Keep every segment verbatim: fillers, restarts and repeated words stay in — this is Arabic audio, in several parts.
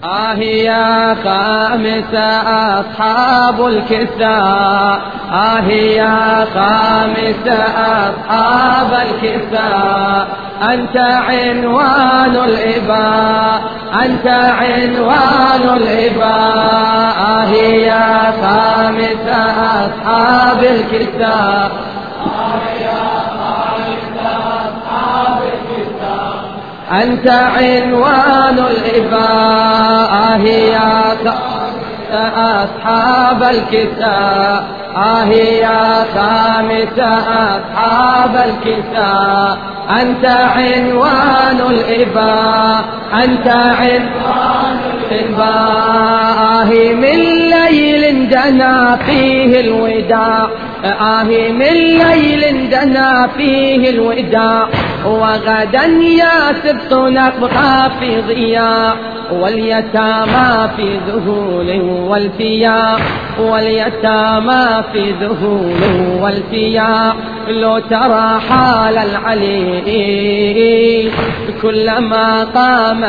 آه يا خامس أصحاب الكساء، آه يا خامس أصحاب الكساء، أنت عنوان الإباء، أنت عنوان الإباء. آه يا خامس أصحاب الكساء، أنت عنوان الإباء. يا أصحاب الكساء، آه يا خامس أصحاب الكساء، أنت عنوان الإباء، أنت عنوان الإباء. آه من ليل دنا فيه الوداع، آه من ليل دنا فيه الوداع، وغدا يا سبط نبقى في ضياع، واليتامى في ذهول والفياع، واليتامى في ذهول والفياع. لو ترى حال العليل كلما قام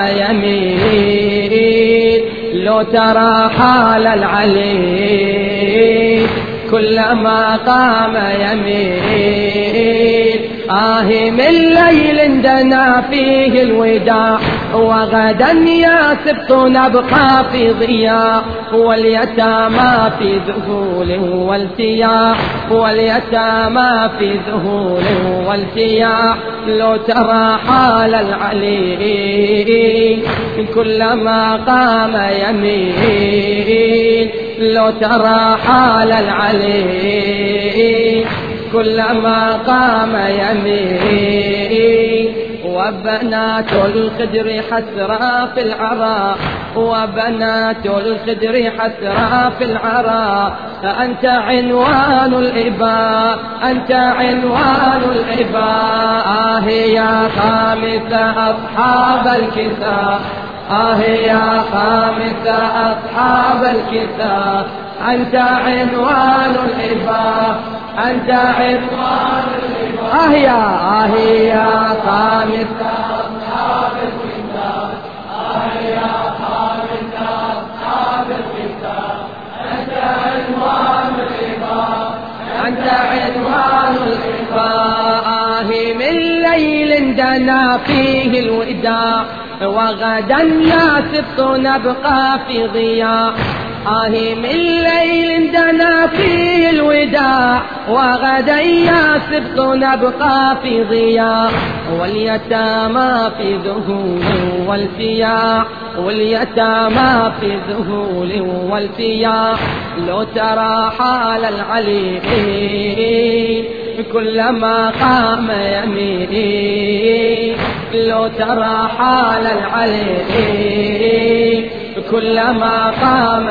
يميل، لو ترى حال العليل كلما قام يميل. آه من ليل دنا فيه الوداع، وغدا يا سبط نبقى في ضياع، واليتامى في ذهول والفياع، واليتامى في ذهول والفياع. لو ترى حال العليل كلما قام يميل، لو ترى حال العليل كلما قام يميل. وبنات الخدر حسرى في العراء، وبنات الخدر حسرى في العراء، فأنت عنوان الإباء، أنت عنوان الإباء. آه يا خامس أصحاب الكساء، آه يا خامس أصحاب الكساء، أنت عنوان الإباء، أنت عنوان الإباء. آه يا آه يا خامس أصحاب الكساء، آه يا خامس أصحاب الكساء، أنت عنوان الإباء، أنت عنوان الإباء. آه من ليل دنا فيه الوداع، وغدا يا سبط نبقى في ضياع. آه من ليل دنا فيه الوداع، وغدا يا سبط نبقى في ضياع، واليتامى في ذهول والفياع، واليتامى في ذهول والفياع. لو ترى حال العليل كلما قام يميل، لو ترى حال العليل كلما قام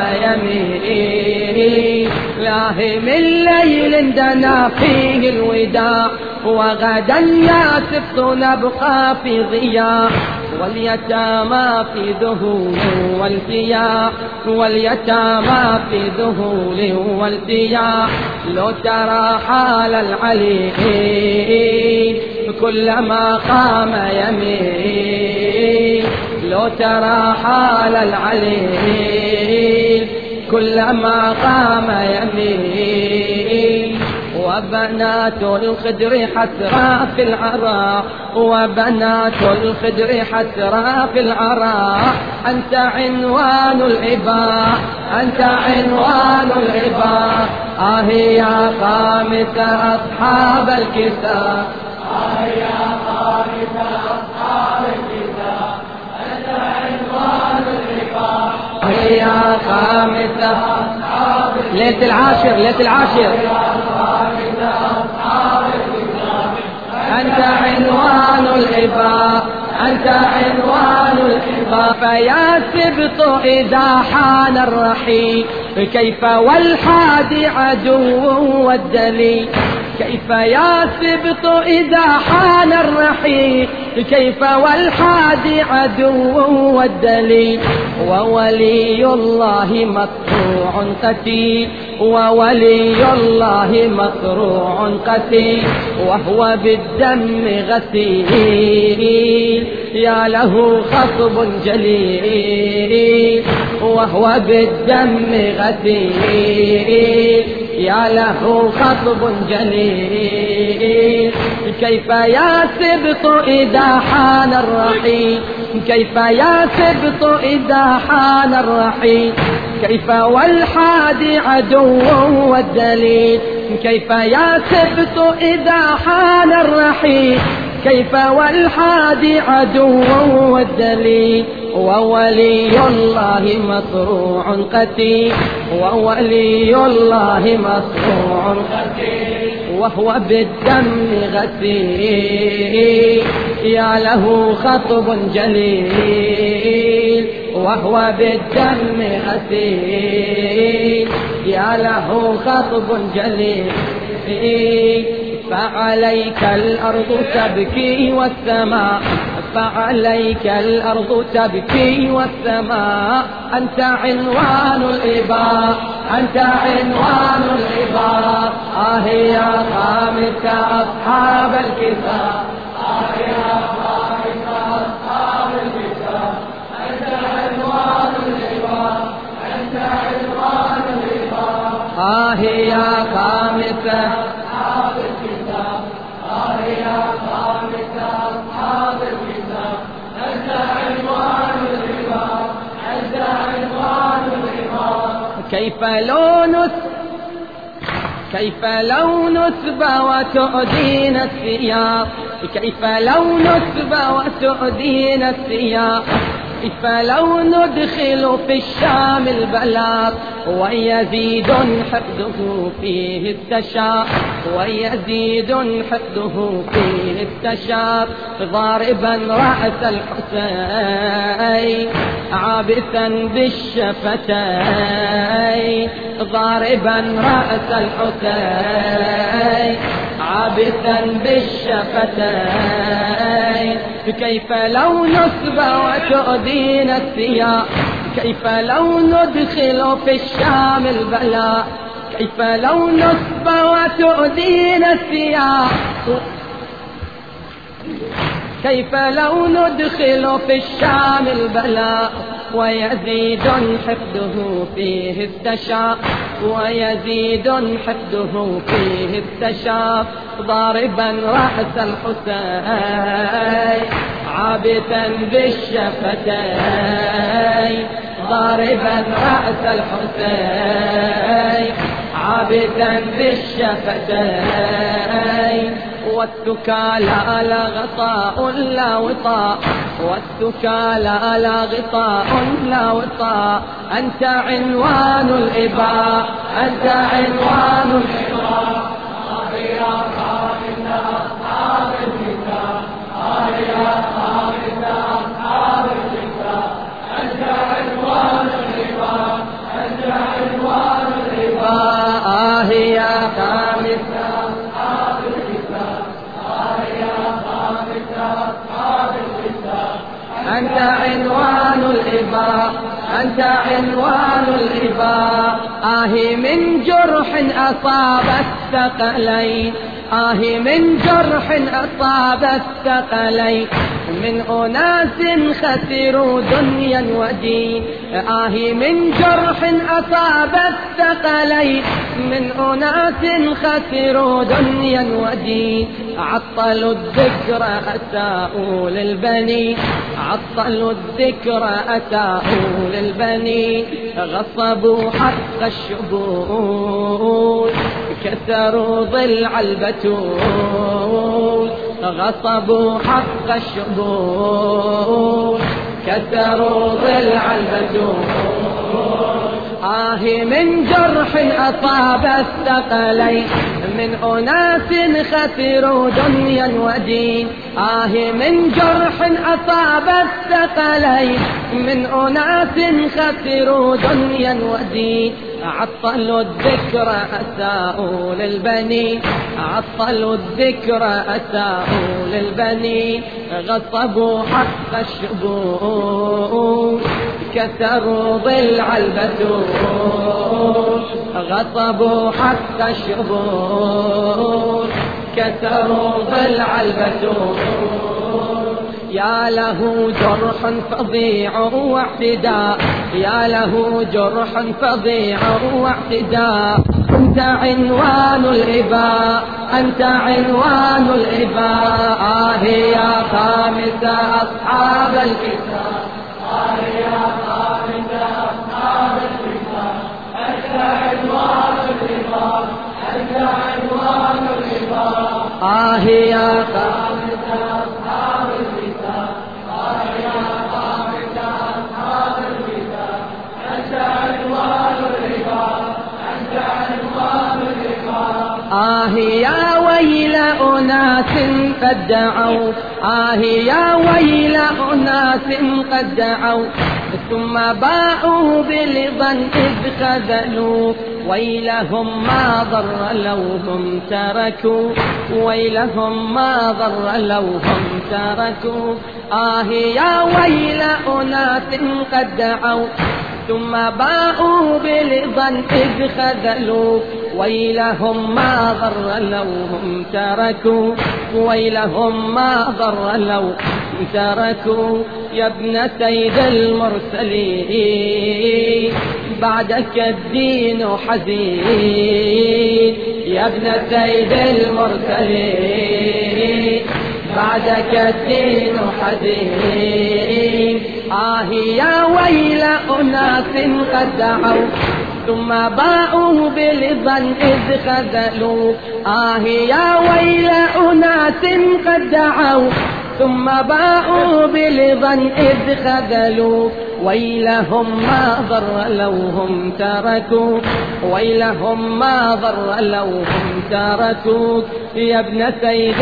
يميل. لاه من ليل دنا فيه الوداع، وغدا يا سبط نبقى في ضياع، واليتامى في ذهول والفياع، واليتامى في ذهول والفياع. لو ترى حال العليل كلما قام يميل، لو ترى حال العليل كلما قام يميل. وبنات الخدر حسرى في العراء، وبنات الخدر حسرى في العراء، أنت عنوان الإباء، أنت عنوان الإباء. آه يا خامس أصحاب الكساء، آه يا خامس أصحاب الكساء، أنت عنوان الإباء. آه يا خامس أصحاب الكساء، ليلة العاشر، ليلة العاشر، أنت عنوان الإباء، أنت عنوان الإباء. فيا سبط إذا حان الرحيل كيف والحادي عدو والدليل، كيف يا سبط إذا حان الرحيل كيف والحادي عدو والدليل. وولي الله مقطوع قتيل، وولي الله مقطوع قتيل، وهو بالدم غسيل، يا له خطب جليل. وهو بالدم غسيل يا له خطب جليل كيف يا سبط إذا حان الرحيل كيف يا سبط إذا حان الرحيل كيف والحادي عدو والدليل كيف يا سبط إذا حان الرحيل كيف والحادي عدو والدليل وولي الله مصروع قتيل وولي الله مصروع قتيل وهو بالدم غسيل يا له خطب جليل وهو بالدم غسيل يا له خطب جليل فعليك الأرض تبكي والسماء فعليك الأرض تبكي والسماء أنت عنوان الإباء أنت عنوان الإباء آه يا خامس أصحاب الكتاب آه يا خامس أصحاب الكتاب أنت عنوان الإباء أنت عنوان الإباء آه يا خامس أصحاب الكتاب آه يا خامس أصحاب الكتاب أنت عنوان الإباء أنت عنوان الإباء كيف لو نس كيف لو نسب وتؤدينا الثياب كيف لو نسب وتؤدينا الثياب كيف لو ندخل في الشام البلاط ويزيد حقده فيه التشاء ويزيد حقده فيه التشاء ضاربا رأس الحسين عابثا بالشفتين ضاربا رأس الحسين عابثا بالشفتين كيف لو نسب وتؤدينا الثياب كيف لو ندخل في الشام البلاء كيف لو نسب وتؤدينا الثياب كيف لو ندخل في الشام البلاء ويزيد حقده فيه التشاء ويزيد حقده فيه التشاء ضاربا رأس الحسين عابثا بالشفتين ضاربا رأس الحسين عابثا بالشفتين والسكى لا لا غطاء لا وطاء والسكى لا لا غطاء لا وطاء أنت عنوان الإباء أنت عنوان الإباء آه يا خالد أصحاب الكتاب آه يا خالد أصحاب الكتاب أنت عنوان الإباء أنت عنوان الإباء آه يا خالد أصحاب الكتاب آه يا خالد أصحاب الكتاب أنت عنوان الإباء أنت عنوان الإباء آه من جرح أصاب الثقلين آه من جرح أصاب الثقلين من أناس خسروا دنيا ودين آه من جرح أصاب الثقلين من أناس خسروا دنيا ودين عطلوا الذكر أساءوا للبنين عطلوا الذكر أساءوا للبنين غصبوا حق الشبول كسروا ضلع البتول غصبوا حق الشبول كسروا ضلع البتول آه من جرح أصاب الثقلين من أناس خسروا دنيا ودين آه من جرح أصاب الثقلين من أناس خسروا دنيا ودين عطلوا الذكر أساءوا للبنين عطلوا الذكر أساءوا للبنين غصبوا حق الشبول كسروا ضلع البتول غصبوا حق الشبول كسروا ضلع البتول يا له جرح فظيع واعتداء، يا له جرح فظيع واعتداء. أنت عنوان الإباء، أنت عنوان الإباء. آه يا خامس أصحاب الكتاب، آه يا خامس أصحاب الكتاب. أنت عنوان الإباء، أنت عنوان الإباء. آه يا خامس أصحاب الكتاب، آه يا خامس أصحاب الكتاب. أنت عنوان الإباء، أنت عنوان الإباء. آه يا ويل أناس قد دعوا، آه يا ويل أناس قد دعوا ثم باعوا بلظا إذ خذلوا. ويلهم ما ضر لو هم تركوا، ويلهم ما ضر لو هم تركوا. آه يا ويل أناس قد دعوا ثم باعوا بلظا إذ خذلوا. ويلهم ما ضر لو هم تركوا، ويلهم ما ضر لو تركوا. يا ابن سيد المرسلين بعدك الدين حزين، يا ابن سيد المرسلين بعدك الدين حزين. آه يا ويل أناس قد دعوا ثم باعوا بلظا إذ خذلوا. آه يا ويل أناس قد دعوا ثم باعوا بلظا إذ خذلوا. ويلهم ما ضر لو هم تركوا، ويلهم ما ضر لو هم تركوا. يا ابن سيد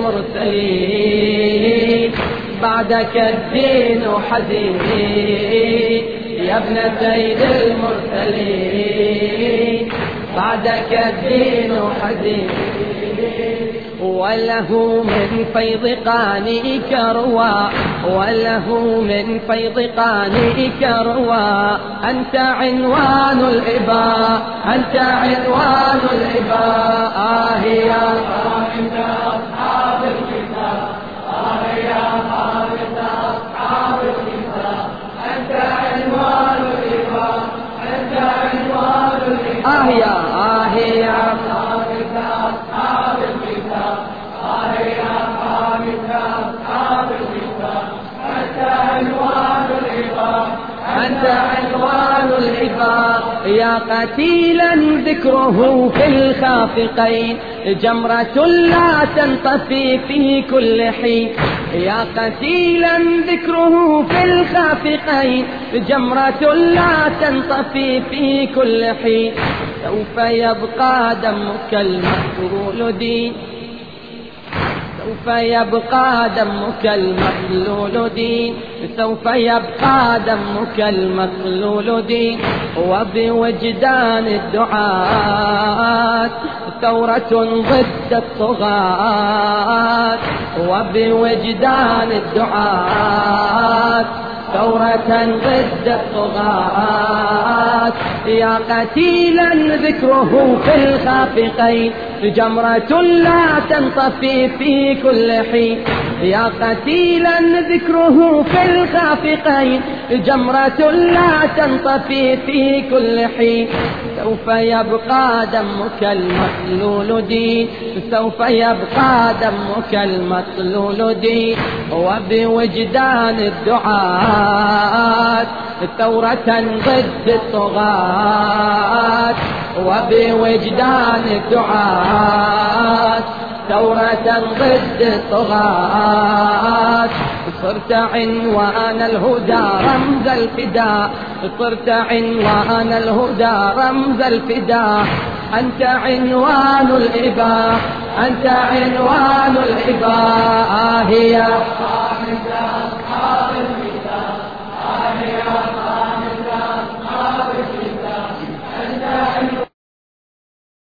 المرسلين بعدك الدين حزين، يا ابن سيد المرسلين بعدك الدين حزين. وله من فيض قانئك روى، وله من فيض قانئك روى. أنت عنوان الإباء، أنت عنوان الإباء. آه يا خامس أصحاب الكتاب، آه يا خامس أصحاب الكتاب. أنت عنوان الإباء، أنت عنوان الإباء. آه يا آه يا خامس أصحاب الكتاب، آه يا خامس أصحاب الكتاب. أنت عنوان الإباء، أنت عنوان الإباء. يا قتيلا ذكره في الخافقين جمرة لا تنطفي في كل حين. يا قتيلا ذكره في الخافقين جمرة لا تنطفي في كل حين. سوف يبقى دمك المخلود، سوف يبقى دمك المخلول دين، سوف يبقى دمك المخلول دين. وبوجدان الدعاة ثورة ضد الطغاة، وبوجدان الدعاة ثورة ضد الطغاة. يا قتيلا ذكره في الخافقين جمرة لا تنطفي في كل حين. يا قتيلا ذكره في الخافقين جمرة لا تنطفي في كل حين. سوف يبقى دمك المطلول دين، سوف يبقى دمك المطلول دين. وبوجدان الدعاة ثورة ضد الطغاة، وبوجدان الدعاة ثورة ضد الطغاة. صرت عنوان الهدى رمز الفداء، صرت عنوان الهدى رمز الفداء. أنت عنوان الإباء، أنت عنوان الإباء. آه يا خامس أصحاب الكتاب، آه يا